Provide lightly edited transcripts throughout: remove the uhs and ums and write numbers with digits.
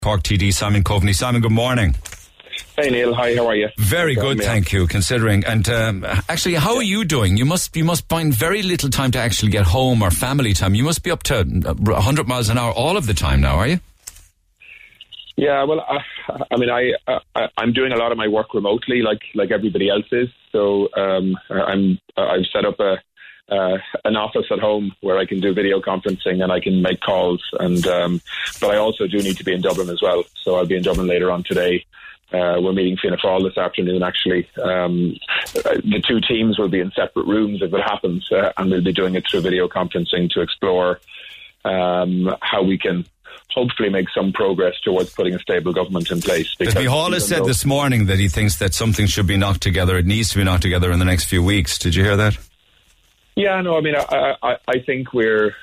Cork TD Simon Coveney. Simon, good morning. Hey Neil, hi, how are you? Very good, thank you, considering. And actually, how are you doing? You must find very little time to actually get home or family time. You must be up to 100 miles an hour all of the time now, are you? Yeah, well, I'm doing a lot of my work remotely, like everybody else is. So I've set up an office at home where I can do video conferencing and I can make calls. And but I also do need to be in Dublin as well. So I'll be in Dublin later on today. We're meeting Fianna Fáil this afternoon, actually. The two teams will be in separate rooms if it happens, and we'll be doing it through video conferencing to explore how we can hopefully make some progress towards putting a stable government in place. Micheál has said this morning that he thinks that something should be knocked together. It needs to be knocked together in the next few weeks. Did you hear that? Yeah, no, I mean, I think we're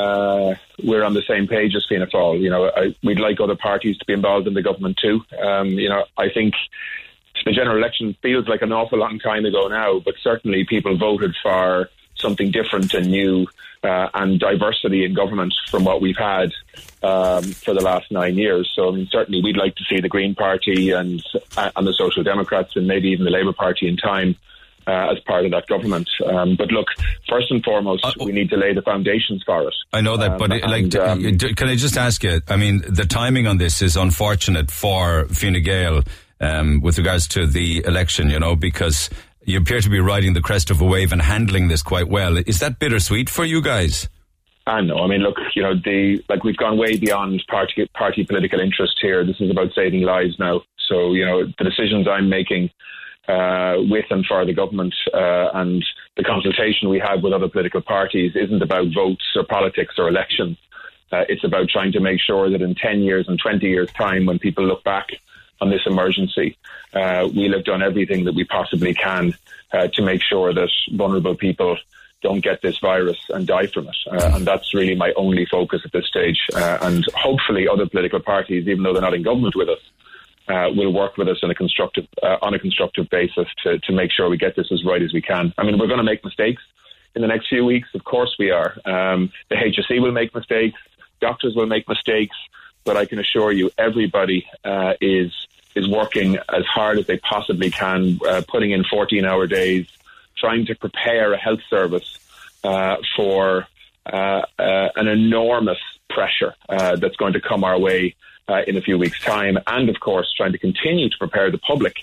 on the same page as Fianna Fáil. You know, we'd like other parties to be involved in the government too. You know, I think the general election feels like an awful long time ago now, but certainly people voted for something different and new and diversity in government from what we've had for the last 9 years. So, I mean, certainly we'd like to see the Green Party and the Social Democrats and maybe even the Labour Party in time as part of that government. But look, first and foremost, we need to lay the foundations for it. I know that, but can I just ask you, I mean, the timing on this is unfortunate for Fine Gael with regards to the election, you know, because you appear to be riding the crest of a wave and handling this quite well. Is that bittersweet for you guys? I know. I mean, look, you know, we've gone way beyond party political interest here. This is about saving lives now. So, you know, the decisions I'm making with and for the government and the consultation we have with other political parties isn't about votes or politics or elections. It's about trying to make sure that in 10 years and 20 years' time, when people look back on this emergency, we'll have done everything that we possibly can to make sure that vulnerable people don't get this virus and die from it. And that's really my only focus at this stage. And hopefully other political parties, even though they're not in government with us, will work with us on a constructive basis to make sure we get this as right as we can. I mean, we're going to make mistakes in the next few weeks. Of course we are. The HSE will make mistakes. Doctors will make mistakes. But I can assure you, everybody is working as hard as they possibly can, putting in 14-hour days, trying to prepare a health service for an enormous pressure that's going to come our way in a few weeks' time, and of course trying to continue to prepare the public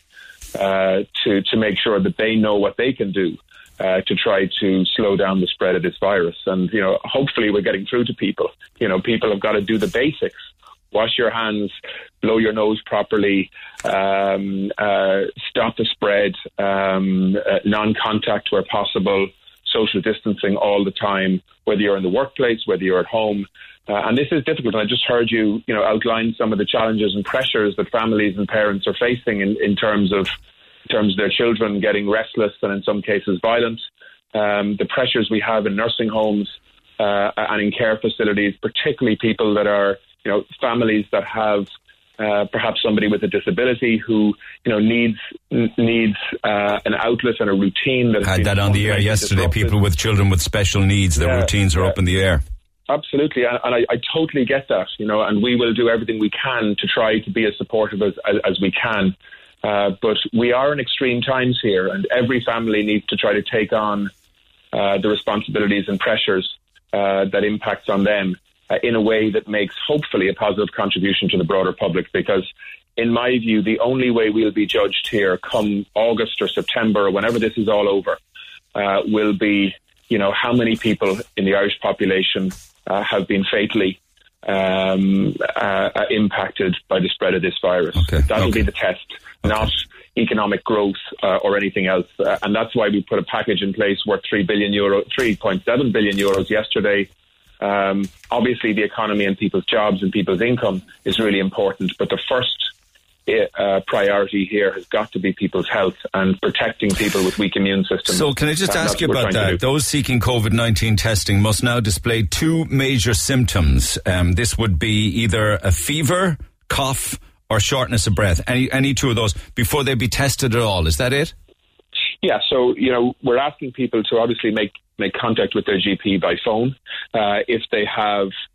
to make sure that they know what they can do to try to slow down the spread of this virus. And, you know, hopefully we're getting through to people. You know, people have got to do the basics. Wash your hands, blow your nose properly, stop the spread, non-contact where possible, social distancing all the time, whether you're in the workplace, whether you're at home. And this is difficult. And I just heard you outline some of the challenges and pressures that families and parents are facing in terms of their children getting restless and in some cases violent. The pressures we have in nursing homes and in care facilities, particularly people that are, you know, families that have perhaps somebody with a disability who, you know, needs an outlet and a routine. That had that on the air yesterday. Disrupted. People with children with special needs, their routines are up in the air. Absolutely, and I totally get that, you know, and we will do everything we can to try to be as supportive as we can. But we are in extreme times here, and every family needs to try to take on the responsibilities and pressures that impacts on them in a way that makes hopefully a positive contribution to the broader public. Because in my view, the only way we'll be judged here come August or September or whenever this is all over will be, you know, how many people in the Irish population have been fatally impacted by the spread of this virus. That'll be the test, not economic growth or anything else. And that's why we put a package in place worth €3.7 billion yesterday. Obviously, the economy and people's jobs and people's income is really important, but the first priority here has got to be people's health and protecting people with weak immune systems. So can I just ask you about that? Those seeking COVID-19 testing must now display two major symptoms. This would be either a fever, cough, or shortness of breath. Any two of those before they be tested at all. Is that it? Yeah, so, you know, we're asking people to obviously make contact with their GP by phone. If they have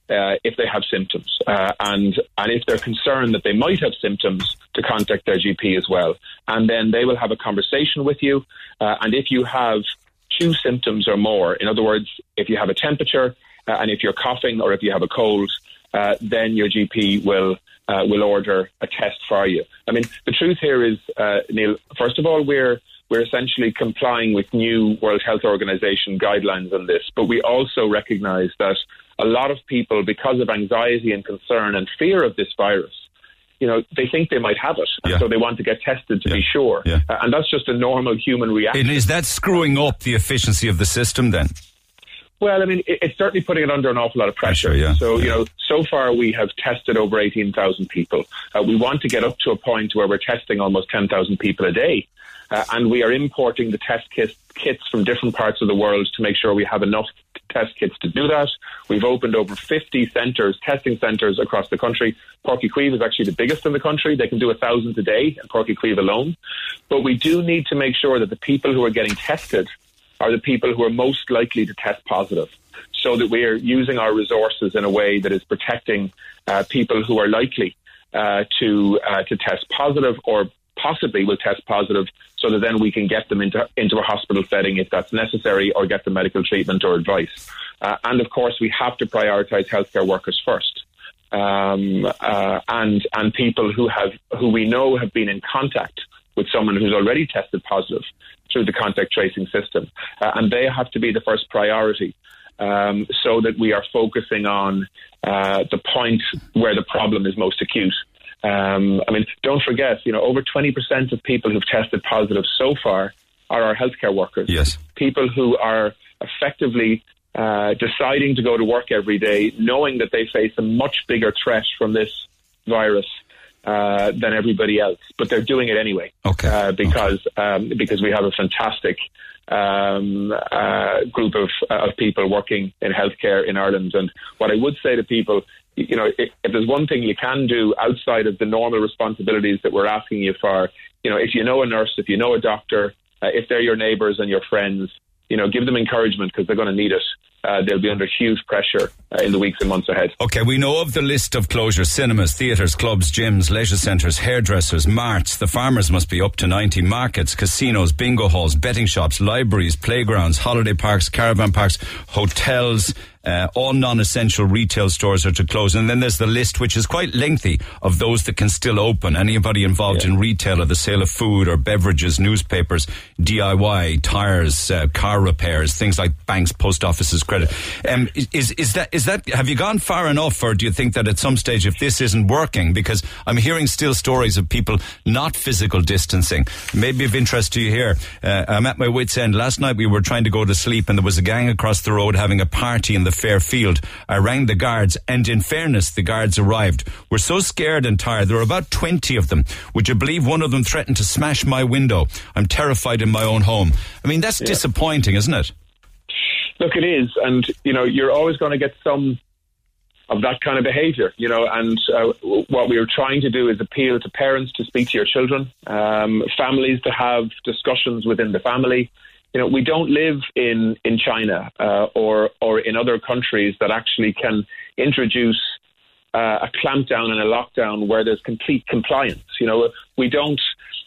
if they have symptoms, and if they're concerned that they might have symptoms, to contact their GP as well. And then they will have a conversation with you. And if you have 2 symptoms or more, in other words, if you have a temperature and if you're coughing or if you have a cold, then your GP will order a test for you. I mean, the truth here is, Neil, first of all, we're essentially complying with new World Health Organization guidelines on this, but we also recognize that a lot of people, because of anxiety and concern and fear of this virus, they think they might have it, and so they want to get tested to be sure. Yeah. And that's just a normal human reaction. And is that screwing up the efficiency of the system then? Well, I mean, it's certainly putting it under an awful lot of pressure. So, so far we have tested over 18,000 people. We want to get up to a point where we're testing almost 10,000 people a day. And we are importing the test kits from different parts of the world to make sure we have enough test kits to do that. We've opened over 50 testing centres across the country. Páirc Uí Chaoimh is actually the biggest in the country. They can do 1,000 a day in Páirc Uí Chaoimh alone. But we do need to make sure that the people who are getting tested are the people who are most likely to test positive, so that we are using our resources in a way that is protecting people who are likely to test positive or possibly will test positive, so that then we can get them into a hospital setting if that's necessary, or get them medical treatment or advice. And of course, we have to prioritise healthcare workers first, and people who we know have been in contact with someone who's already tested positive through the contact tracing system, and they have to be the first priority, so that we are focusing on the point where the problem is most acute. I mean, don't forget, over 20% of people who've tested positive so far are our healthcare workers. Yes. People who are effectively deciding to go to work every day, knowing that they face a much bigger threat from this virus than everybody else, but they're doing it anyway. Because we have a fantastic group of people working in healthcare in Ireland. And what I would say to people, if there's one thing you can do outside of the normal responsibilities that we're asking you for, if you know a nurse, if you know a doctor, if they're your neighbours and your friends, give them encouragement, because they're going to need it. They'll be under huge pressure in the weeks and months ahead. OK, we know of the list of closures: cinemas, theatres, clubs, gyms, leisure centres, hairdressers, marts. The farmers must be up to 90. Markets, casinos, bingo halls, betting shops, libraries, playgrounds, holiday parks, caravan parks, hotels. All non-essential retail stores are to close. And then there's the list, which is quite lengthy, of those that can still open. Anybody involved in retail or the sale of food or beverages, newspapers, DIY, tyres, car repairs, things like banks, post offices, credit. Is that have you gone far enough, or do you think that at some stage, if this isn't working, because I'm hearing still stories of people not physical distancing, maybe of interest to you here. I'm at my wit's end. Last night we were trying to go to sleep and there was a gang across the road having a party in the Fairfield. I rang the guards, and in fairness, the guards arrived. We're so scared and tired. There were about 20 of them. Would you believe one of them threatened to smash my window? I'm terrified in my own home. I mean, that's disappointing, isn't it? Look, it is. And, you're always going to get some of that kind of behaviour, and what we are trying to do is appeal to parents to speak to your children, families to have discussions within the family. We don't live in China or in other countries that actually can introduce a clampdown and a lockdown where there's complete compliance. We don't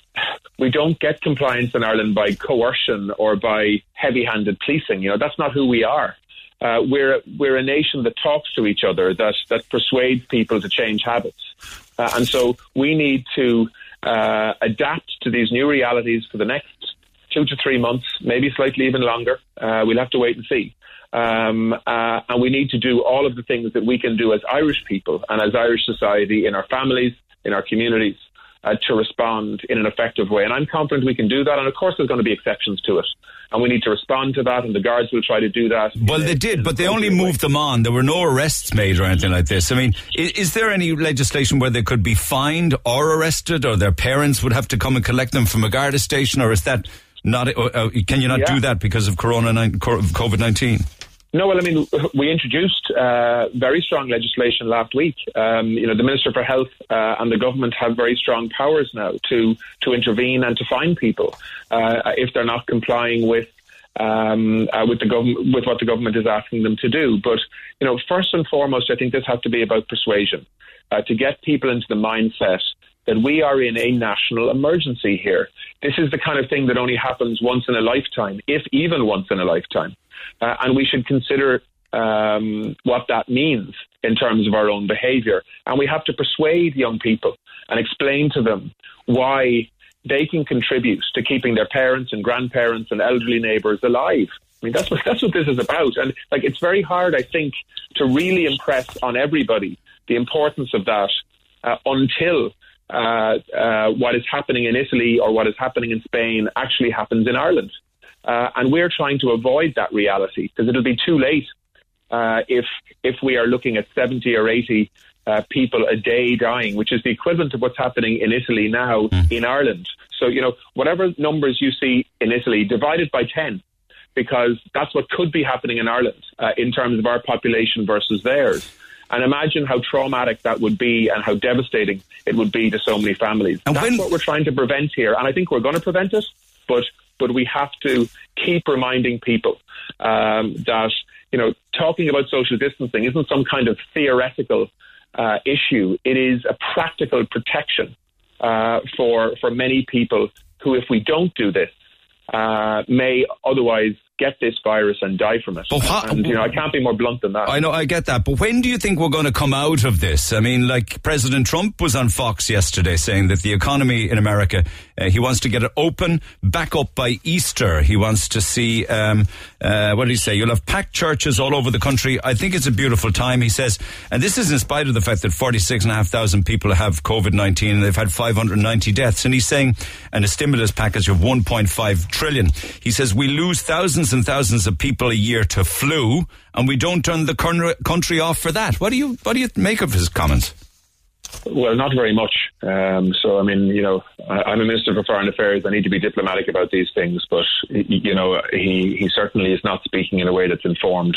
get compliance in Ireland by coercion or by heavy-handed policing. That's not who we are. We're a nation that talks to each other, that persuades people to change habits, and so we need to adapt to these new realities for the next 2 to 3 months, maybe slightly even longer. We'll have to wait and see. And we need to do all of the things that we can do as Irish people and as Irish society, in our families, in our communities, to respond in an effective way. And I'm confident we can do that. And of course, there's going to be exceptions to it. And we need to respond to that, and the guards will try to do that. Well, they did, but they only moved them on. There were no arrests made or anything like this. I mean, is there any legislation where they could be fined or arrested, or their parents would have to come and collect them from a Garda station, or is that not? Can you not do that because of COVID-19? No, well, I mean, we introduced very strong legislation last week. The Minister for Health and the government have very strong powers now to intervene and to fine people if they're not complying with with the government, with what the government is asking them to do. But first and foremost, I think this has to be about persuasion, to get people into the mindset that we are in a national emergency here. This is the kind of thing that only happens once in a lifetime, if even once in a lifetime, and we should consider what that means in terms of our own behaviour. And we have to persuade young people and explain to them why they can contribute to keeping their parents and grandparents and elderly neighbours alive. I mean, that's what this is about. And it's very hard, I think, to really impress on everybody the importance of that until what is happening in Italy or what is happening in Spain actually happens in Ireland. And we're trying to avoid that reality, because it'll be too late if we are looking at 70 or 80 people a day dying, which is the equivalent of what's happening in Italy now in Ireland. So, whatever numbers you see in Italy, divided by 10, because that's what could be happening in Ireland in terms of our population versus theirs. And imagine how traumatic that would be and how devastating it would be to so many families. And that's what we're trying to prevent here. And I think we're going to prevent it, but we have to keep reminding people that, talking about social distancing isn't some kind of theoretical issue. It is a practical protection for many people who, if we don't do this, may otherwise get this virus and die from it. I can't be more blunt than that. I know, I get that. But when do you think we're going to come out of this? I mean, President Trump was on Fox yesterday saying that the economy in America, he wants to get it open, back up by Easter. He wants to see, what did he say? You'll have packed churches all over the country. I think it's a beautiful time, he says. And this is in spite of the fact that 46,500 people have COVID-19 and they've had 590 deaths. And he's saying, and a stimulus package of 1.5 trillion. He says, we lose thousands and thousands of people a year to flu, and we don't turn the country off for that. What do you make of his comments? Well, not very much. I'm a Minister for Foreign Affairs. I need to be diplomatic about these things, but he certainly is not speaking in a way that's informed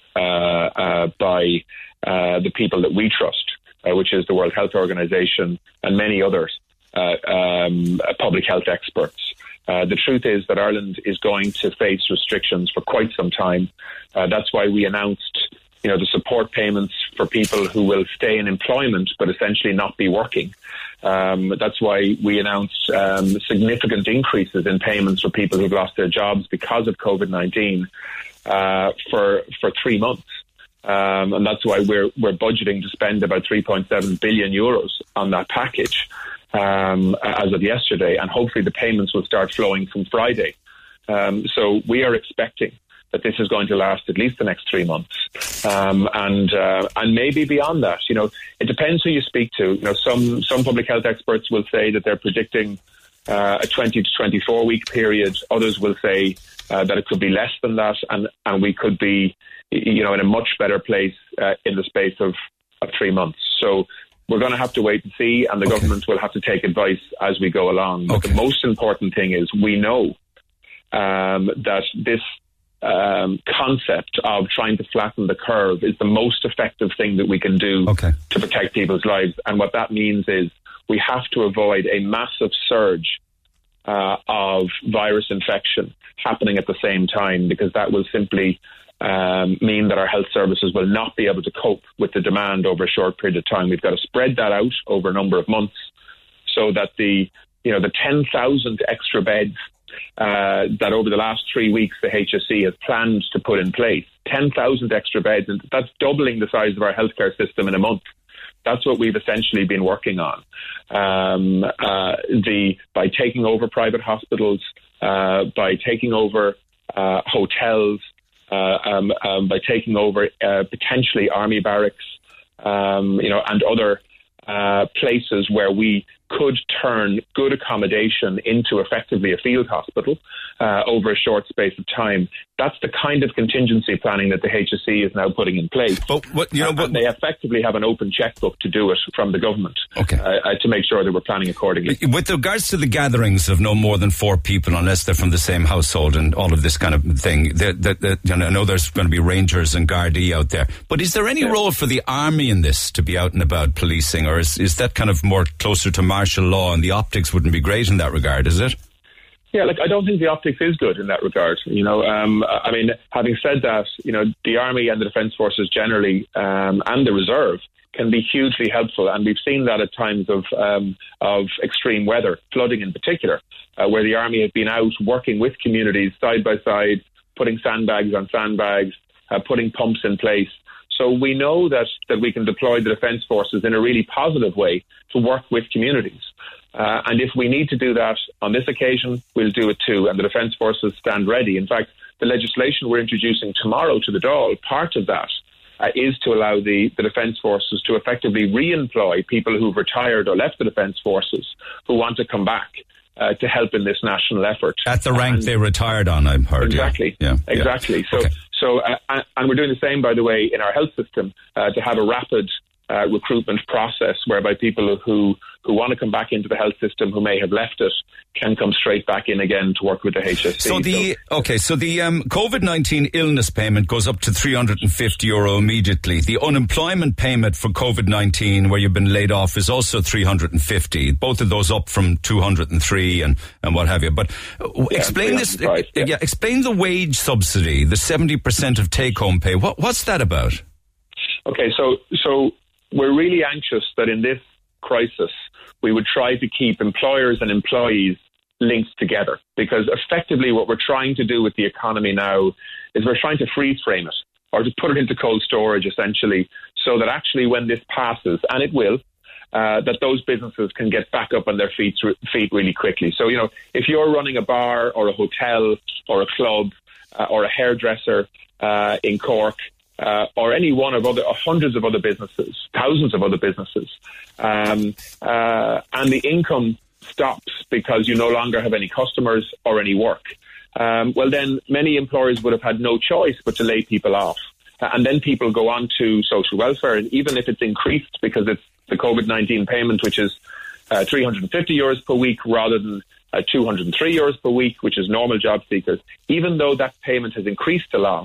by the people that we trust, which is the World Health Organization and many others, public health experts. The truth is that Ireland is going to face restrictions for quite some time. That's why we announced, the support payments for people who will stay in employment but essentially not be working. That's why we announced significant increases in payments for people who've lost their jobs because of COVID-19 for 3 months. And that's why we're budgeting to spend about 3.7 billion euros on that package. As of yesterday, and hopefully the payments will start flowing from Friday. So we are expecting that this is going to last at least the next 3 months, and maybe beyond that. It depends who you speak to. Some public health experts will say that they're predicting a 20 to 24 week period. Others will say that it could be less than that, and we could be, in a much better place in the space of 3 months. So we're going to have to wait and see, and the government will have to take advice as we go along. But the most important thing is we know that this concept of trying to flatten the curve is the most effective thing that we can do to protect people's lives. And what that means is we have to avoid a massive surge of virus infection happening at the same time, because that will simply mean that our health services will not be able to cope with the demand over a short period of time. We've got to spread that out over a number of months so that the 10,000 extra beds that over the last 3 weeks the HSE has planned to put in place, 10,000 extra beds, and that's doubling the size of our healthcare system in a month. That's what we've essentially been working on. By taking over private hospitals, by taking over hotels, by taking over potentially army barracks, and other places where we could turn good accommodation into effectively a field hospital over a short space of time. That's the kind of contingency planning that the HSE is now putting in place. But they effectively have an open checkbook to do it from the government to make sure that we're planning accordingly. With regards to the gatherings of no more than 4 people, unless they're from the same household and all of this kind of thing, I know there's going to be Rangers and Gardaí out there, but is there any role for the army in this to be out and about policing, or is that kind of more closer to martial law, and the optics wouldn't be great in that regard, is it? Yeah, I don't think the optics is good in that regard. Having said that, the Army and the Defence Forces generally, and the Reserve, can be hugely helpful, and we've seen that at times of extreme weather, flooding in particular, where the Army have been out working with communities side by side, putting sandbags on sandbags, putting pumps in place. So we know that we can deploy the Defence Forces in a really positive way to work with communities. And if we need to do that on this occasion, we'll do it too. And the Defence Forces stand ready. In fact, the legislation we're introducing tomorrow to the Dáil, part of that is to allow the Defence Forces to effectively re-employ people who've retired or left the Defence Forces who want to come back to help in this national effort. At the rank they retired on, I've heard. Exactly. Yeah. Exactly. Yeah. And we're doing the same, by the way, in our health system, to have a rapid recruitment process whereby people who want to come back into the health system who may have left it can come straight back in again to work with the HSE. So the COVID-19 illness payment goes up to €350 immediately. The unemployment payment for COVID-19 where you've been laid off is also 350. Both of those up from 203 and what have you. But explain this. Explain the wage subsidy, the 70% of take-home pay. What's that about? Okay, so we're really anxious that in this crisis we would try to keep employers and employees linked together, because effectively what we're trying to do with the economy now is we're trying to freeze frame it, or to put it into cold storage essentially, so that actually when this passes, and it will, that those businesses can get back up on their feet really quickly. So, if you're running a bar or a hotel or a club or a hairdresser in Cork, or any one of hundreds of other businesses, thousands of other businesses, and the income stops because you no longer have any customers or any work, well then many employers would have had no choice but to lay people off. And then people go on to social welfare, and even if it's increased because it's the COVID-19 payment, which is €350 per week rather than €203 per week, which is normal job seekers, even though that payment has increased a lot,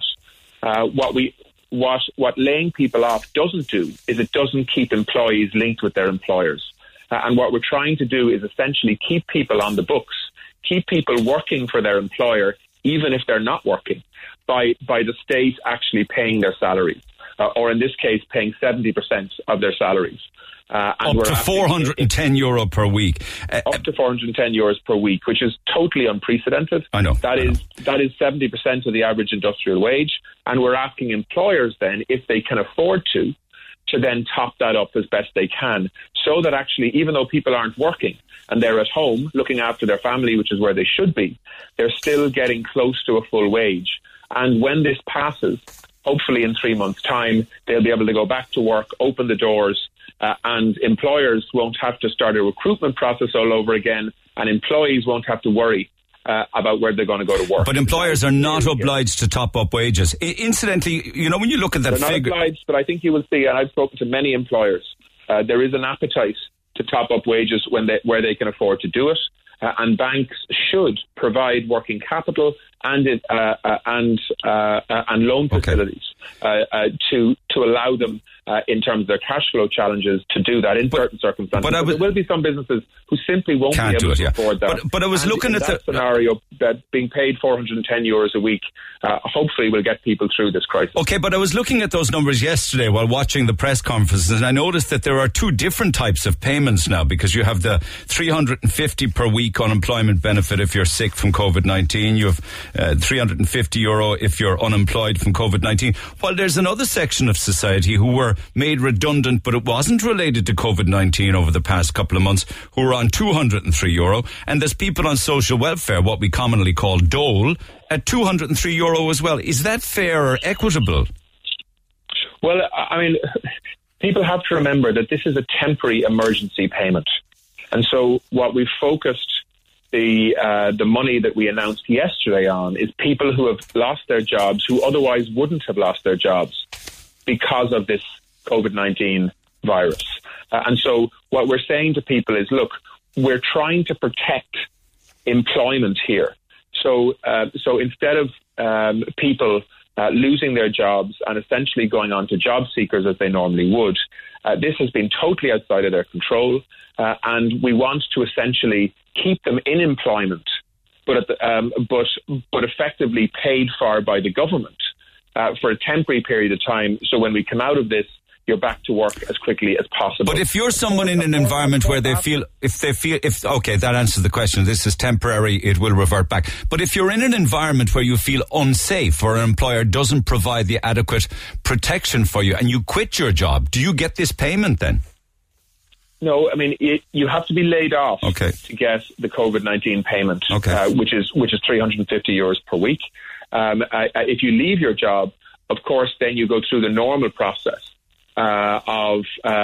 what laying people off doesn't do is it doesn't keep employees linked with their employers. And what we're trying to do is essentially keep people on the books, keep people working for their employer, even if they're not working, by the state actually paying their salaries, or in this case, paying 70% of their salaries. Up to €410 per week. Up to €410 per week, which is totally unprecedented. I know. That is 70% of the average industrial wage. And we're asking employers then, if they can afford to then top that up as best they can, so that actually, even though people aren't working and they're at home looking after their family, which is where they should be, they're still getting close to a full wage. And when this passes, hopefully in 3 months' time, they'll be able to go back to work, open the doors, and employers won't have to start a recruitment process all over again, and employees won't have to worry about where they're going to go to work. But employers are not obliged to top up wages. Incidentally, when you look at that figure... They're not obliged, but I think you will see, and I've spoken to many employers, there is an appetite to top up wages where they can afford to do it, and banks should provide working capital and loan facilities to allow them in terms of their cash flow challenges to do that in certain circumstances. But there will be some businesses who simply won't be able to afford that. But I was looking at that scenario, that being paid €410 a week hopefully will get people through this crisis. Okay, but I was looking at those numbers yesterday while watching the press conferences, and I noticed that there are two different types of payments now, because you have the $350 per week unemployment benefit if you're sick from COVID-19. You have €350 if you're unemployed from COVID-19. While there's another section of society who were made redundant, but it wasn't related to COVID-19 over the past couple of months, who are on €203. And there's people on social welfare, what we commonly call dole, at €203 as well. Is that fair or equitable? Well, I mean, people have to remember that this is a temporary emergency payment. And so what we've focused the money that we announced yesterday on is people who have lost their jobs, who otherwise wouldn't have lost their jobs because of this COVID-19 virus. And so what we're saying to people is, look, we're trying to protect employment here. So instead of people losing their jobs and essentially going on to job seekers as they normally would, this has been totally outside of their control. And we want to essentially keep them in employment but effectively paid for by the government for a temporary period of time. So when we come out of this, you're back to work as quickly as possible. But if you're someone in an environment where okay, that answers the question. This is temporary, it will revert back. But if you're in an environment where you feel unsafe or an employer doesn't provide the adequate protection for you and you quit your job, do you get this payment then? No, I mean, you have to be laid off to get the COVID-19 payment, which is €350 per week. If you leave your job, of course, then you go through the normal process of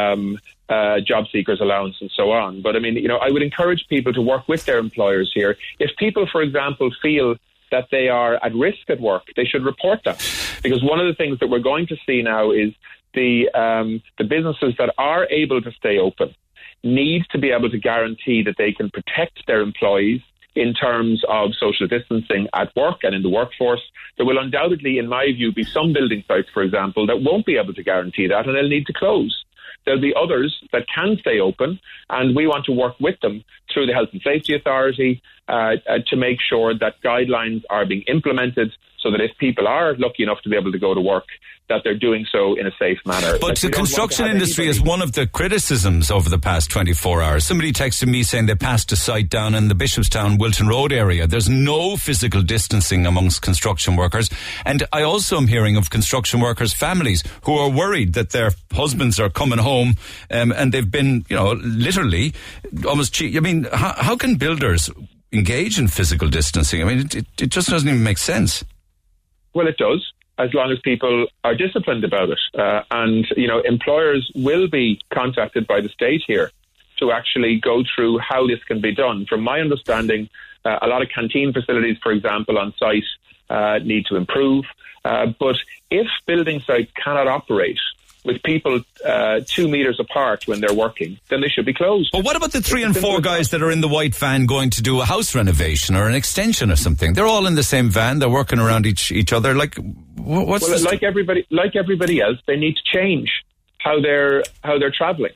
job seekers allowance and so on. But I mean, I would encourage people to work with their employers here. If people, for example, feel that they are at risk at work, they should report that. Because one of the things that we're going to see now is the businesses that are able to stay open need to be able to guarantee that they can protect their employees in terms of social distancing at work and in the workforce. There will undoubtedly, in my view, be some building sites, for example, that won't be able to guarantee that, and they'll need to close. There'll be others that can stay open, and we want to work with them through the Health and Safety Authority to make sure that guidelines are being implemented so that if people are lucky enough to be able to go to work, that they're doing so in a safe manner. But the construction industry is one of the criticisms over the past 24 hours. Somebody texted me saying they passed a site down in the Bishopstown, Wilton Road area. There's no physical distancing amongst construction workers. And I also am hearing of construction workers' families who are worried that their husbands are coming home and they've been, literally almost cheated. I mean, how can builders engage in physical distancing? I mean, it just doesn't even make sense. Well, it does, as long as people are disciplined about it. And employers will be contacted by the state here to actually go through how this can be done. From my understanding, a lot of canteen facilities, for example, on site need to improve. But if building sites cannot operate with people 2 meters apart when they're working, then they should be closed. But what about the 3 and 4 guys that are in the white van going to do a house renovation or an extension or something? They're all in the same van. They're working around each other. Like, what's like everybody else, they need to change how they're travelling,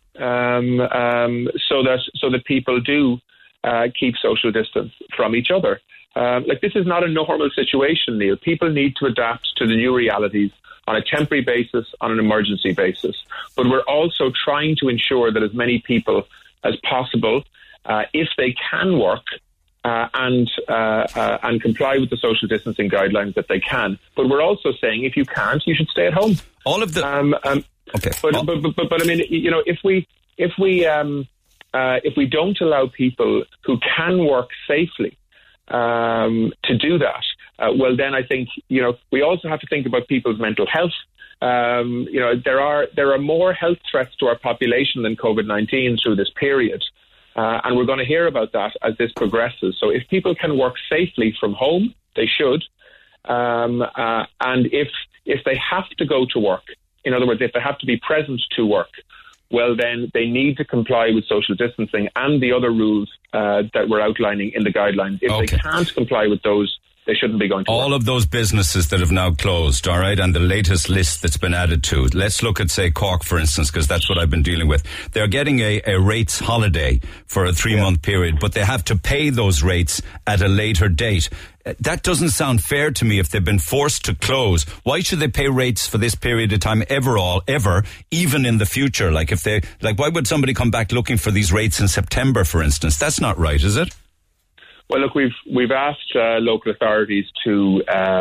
so that people do keep social distance from each other. This is not a normal situation, Neil. People need to adapt to the new realities on a temporary basis, on an emergency basis. But we're also trying to ensure that as many people as possible, if they can work and comply with the social distancing guidelines, that they can. But we're also saying if you can't, you should stay at home. All of the okay. But I mean, if we don't allow people who can work safely to do that, well, then I think, we also have to think about people's mental health. There are more health threats to our population than COVID-19 through this period. And we're going to hear about that as this progresses. So if people can work safely from home, they should. And if they have to go to work, in other words, if they have to be present to work, well, then they need to comply with social distancing and the other rules that we're outlining in the guidelines. If they can't comply with those, they shouldn't be going to all work. Of those businesses that have now closed, all right, and the latest list that's been added to. Let's look at, say, Cork, for instance, because that's what I've been dealing with. They're getting a rates holiday for a 3-month period, but they have to pay those rates at a later date. That doesn't sound fair to me if they've been forced to close. Why should they pay rates for this period of time ever, even in the future? Why would somebody come back looking for these rates in September, for instance? That's not right, is it? Well, look, we've asked local authorities to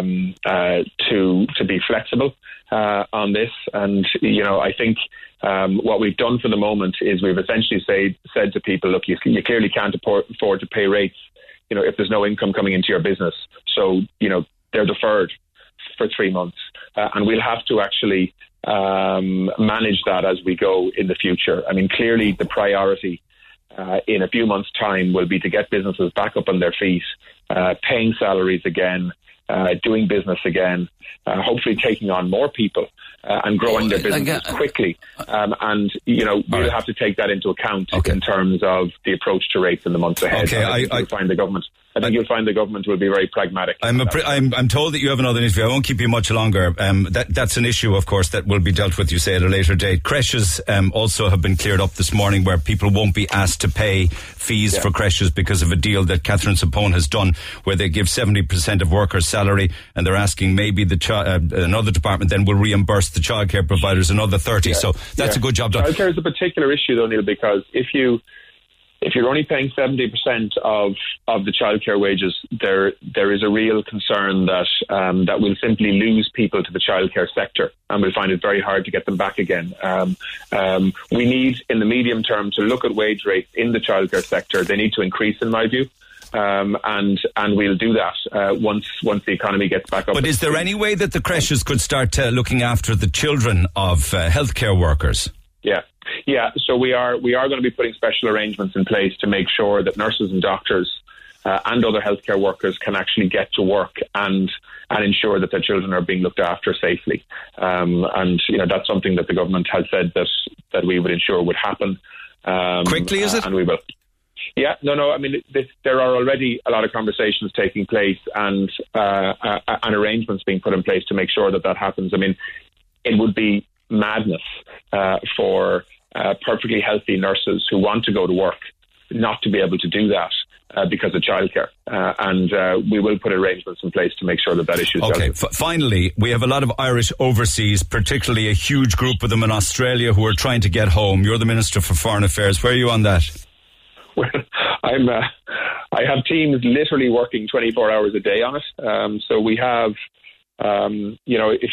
be flexible on this, and I think what we've done for the moment is we've essentially said to people, look, you clearly can't afford to pay rates, if there's no income coming into your business, so they're deferred for 3 months, and we'll have to actually manage that as we go in the future. I mean, clearly the priority in a few months' time will be to get businesses back up on their feet, paying salaries again, doing business again, hopefully taking on more people and growing their businesses quickly. And, we'll have to take that into account in terms of the approach to rates in the months ahead. Okay, I find the government I think you'll find the government will be very pragmatic. I'm told that you have another interview. I won't keep you much longer. That's an issue, of course, that will be dealt with, you say, at a later date. Creches also have been cleared up this morning, where people won't be asked to pay fees for creches because of a deal that Catherine Sapone has done, where they give 70% of workers' salary, and they're asking maybe another department then will reimburse the childcare providers another 30. So that's a good job done. Childcare is a particular issue, though, Neil, because if you're only paying 70% of the childcare wages, there is a real concern that we'll simply lose people to the childcare sector, and we'll find it very hard to get them back again. We need, in the medium term, to look at wage rates in the childcare sector. They need to increase, in my view. And we'll do that once the economy gets back up. But is there any way that the creches could start looking after the children of healthcare workers? Yeah. So we are going to be putting special arrangements in place to make sure that nurses and doctors and other healthcare workers can actually get to work and ensure that their children are being looked after safely. And that's something that the government has said that we would ensure would happen. Quickly, is it? And we will. Yeah, no. I mean, there are already a lot of conversations taking place and arrangements being put in place to make sure that happens. I mean, it would be madness for perfectly healthy nurses who want to go to work not to be able to do that because of childcare. And we will put arrangements in place to make sure that issue is dealt with. Finally, we have a lot of Irish overseas, particularly a huge group of them in Australia who are trying to get home. You're the Minister for Foreign Affairs. Where are you on that? Well, I have teams literally working 24 hours a day on it. So we have, if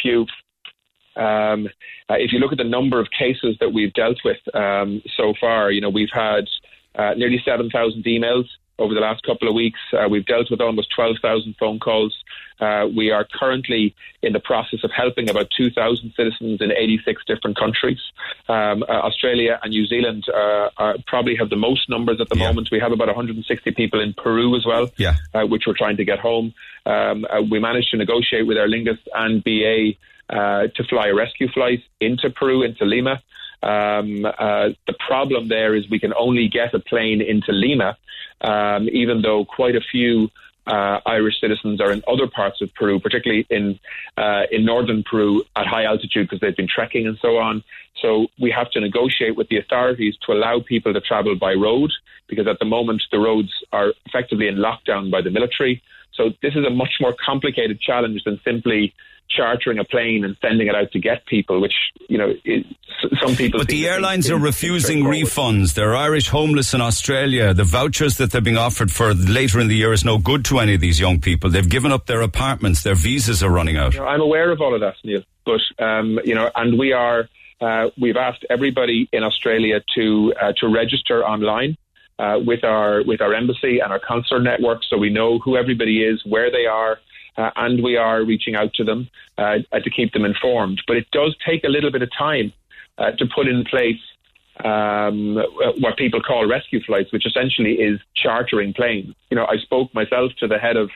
you look at the number of cases that we've dealt with so far, we've had nearly 7,000 emails over the last couple of weeks. We've dealt with almost 12,000 phone calls. We are currently in the process of helping about 2,000 citizens in 86 different countries. Australia and New Zealand probably have the most numbers at the moment. We have about 160 people in Peru as well, which we're trying to get home. We managed to negotiate with Aer Lingus and BA to fly a rescue flight into Peru, into Lima. The problem there is we can only get a plane into Lima, even though quite a few Irish citizens are in other parts of Peru, particularly in northern Peru at high altitude because they've been trekking and so on. So we have to negotiate with the authorities to allow people to travel by road, because at the moment the roads are effectively in lockdown by the military. So this is a much more complicated challenge than simply chartering a plane and sending it out to get people, which, some people... But the airlines are refusing refunds. There are Irish homeless in Australia. The vouchers that they're being offered for later in the year is no good to any of these young people. They've given up their apartments. Their visas are running out. I'm aware of all of that, Neil. But, and we are... we've asked everybody in Australia to register online with our embassy and our consular network, so we know who everybody is, where they are, and we are reaching out to them to keep them informed. But it does take a little bit of time to put in place what people call rescue flights, which essentially is chartering planes. I spoke myself to the head of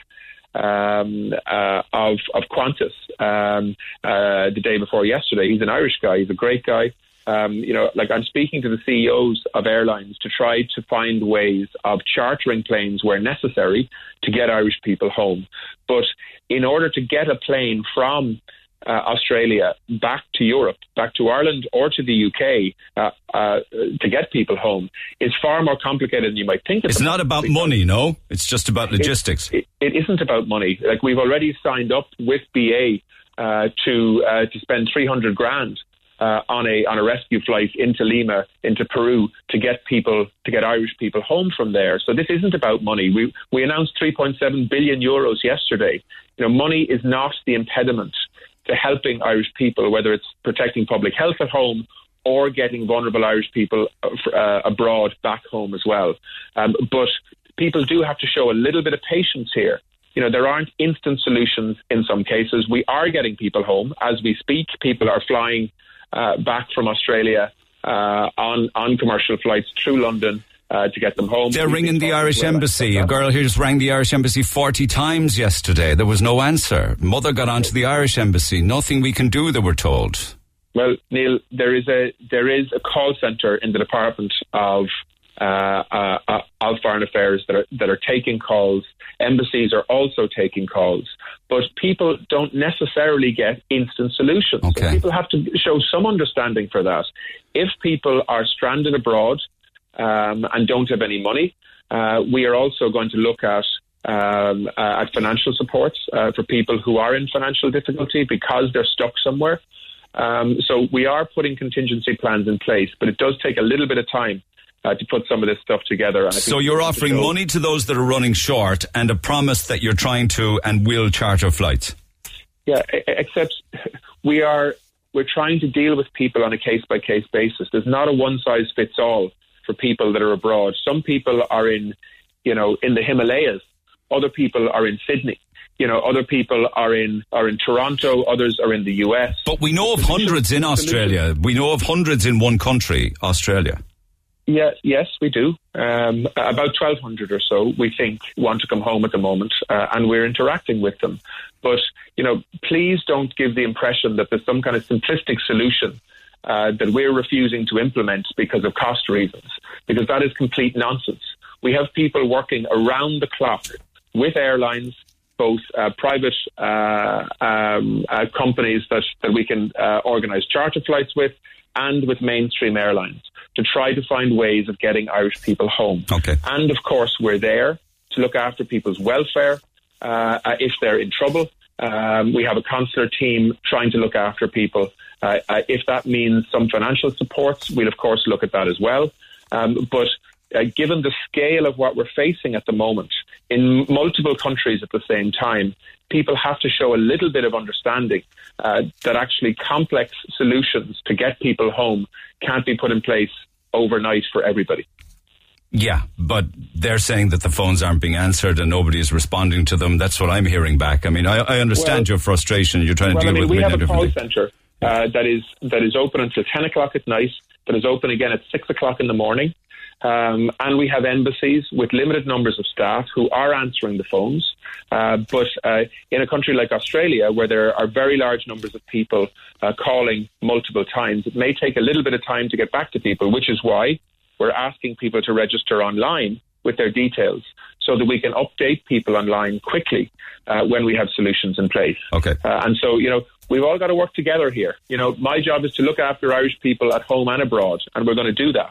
Qantas the day before yesterday. He's an Irish guy. He's a great guy. I'm speaking to the CEOs of airlines to try to find ways of chartering planes where necessary to get Irish people home. But in order to get a plane from Australia back to Europe, back to Ireland or to the UK to get people home is far more complicated than you might think. It's not about money, no? It's just about logistics. It isn't about money. Like, we've already signed up with BA to spend 300 grand on a rescue flight into Lima, into Peru, to get Irish people home from there. So this isn't about money. We announced 3.7 billion euros yesterday. Money is not the impediment to helping Irish people, whether it's protecting public health at home or getting vulnerable Irish people abroad back home as well. But people do have to show a little bit of patience here. There aren't instant solutions in some cases. We are getting people home. As we speak, people are flying back from Australia on commercial flights through London to get them home. They're ringing the Irish Embassy. A girl here just rang the Irish Embassy 40 times yesterday. There was no answer. Mother got onto the Irish Embassy. Nothing we can do, they were told. Well, Neil, there is a call centre in the Department of of Foreign Affairs that are taking calls. Embassies are also taking calls. But people don't necessarily get instant solutions. Okay. So people have to show some understanding for that. If people are stranded abroad and don't have any money, we are also going to look at financial supports for people who are in financial difficulty because they're stuck somewhere. So we are putting contingency plans in place, but it does take a little bit of time to put some of this stuff together. So you're offering money to those that are running short and a promise that you're trying to and will charter flights. Yeah, except we're trying to deal with people on a case-by-case basis. There's not a one-size-fits-all for people that are abroad. Some people are in the Himalayas. Other people are in Sydney. Other people are in Toronto. Others are in the US. But we know of hundreds in Australia. We know of hundreds in one country, Australia. Yeah, yes, we do. About 1,200 or so, we think, want to come home at the moment, and we're interacting with them. But, please don't give the impression that there's some kind of simplistic solution that we're refusing to implement because of cost reasons, because that is complete nonsense. We have people working around the clock with airlines, both private companies that we can organise charter flights with, and with mainstream airlines, to try to find ways of getting Irish people home. Okay. And of course, we're there to look after people's welfare if they're in trouble. We have a consular team trying to look after people. If that means some financial supports, we'll of course look at that as well. But given the scale of what we're facing at the moment in multiple countries at the same time, people have to show a little bit of understanding that actually complex solutions to get people home can't be put in place overnight for everybody. Yeah, but they're saying that the phones aren't being answered and nobody is responding to them. That's what I'm hearing back. I mean, I understand your frustration. You're trying to deal with it. We have a call centre that is open until 10 o'clock at night, that is open again at 6 o'clock in the morning. And we have embassies with limited numbers of staff who are answering the phones. But in a country like Australia, where there are very large numbers of people calling multiple times, it may take a little bit of time to get back to people, which is why we're asking people to register online with their details so that we can update people online quickly when we have solutions in place. Okay. And so, we've all got to work together here. My job is to look after Irish people at home and abroad, and we're going to do that.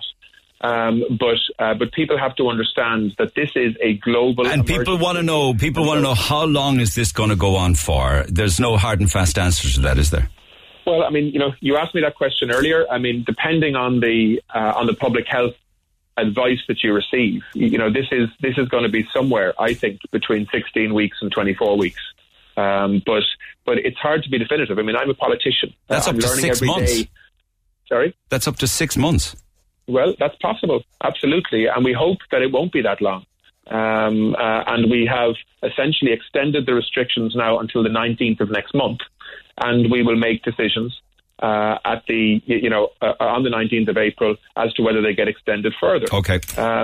But people have to understand that this is a global and people want to know how long is this going to go on for? There's no hard and fast answer to that, is there? Well, I mean, you asked me that question earlier. I mean, depending on the public health advice that you receive, this is going to be somewhere, I think, between 16 weeks and 24 weeks. But it's hard to be definitive. I mean, I'm a politician. That's up to 6 months. Sorry? That's up to 6 months. Well, that's possible, absolutely, and we hope that it won't be that long. And we have essentially extended the restrictions now until the 19th of next month, and we will make decisions on the 19th of April as to whether they get extended further. Okay.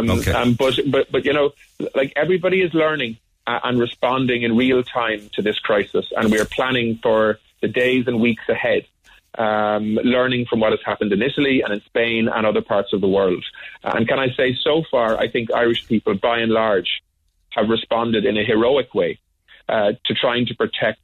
But everybody is learning and responding in real time to this crisis, and we are planning for the days and weeks ahead. Learning from what has happened in Italy and in Spain and other parts of the world. And can I say, so far, I think Irish people, by and large, have responded in a heroic way to trying to protect,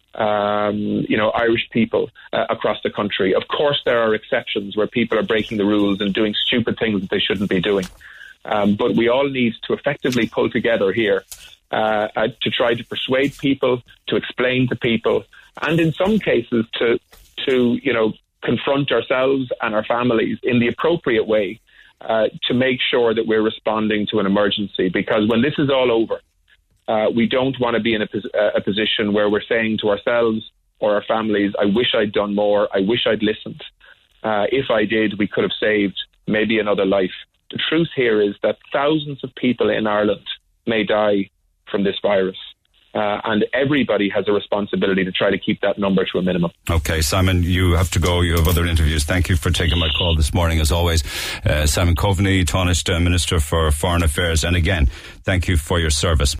Irish people across the country. Of course, there are exceptions where people are breaking the rules and doing stupid things that they shouldn't be doing. But we all need to effectively pull together here to try to persuade people, to explain to people, and in some cases to confront ourselves and our families in the appropriate way to make sure that we're responding to an emergency. Because when this is all over, we don't want to be in a position where we're saying to ourselves or our families, I wish I'd done more, I wish I'd listened. If I did, we could have saved maybe another life. The truth here is that thousands of people in Ireland may die from this virus. And everybody has a responsibility to try to keep that number to a minimum. Okay, Simon, you have to go. You have other interviews. Thank you for taking my call this morning, as always. Simon Coveney, Taoiseach Minister for Foreign Affairs. And again, thank you for your service.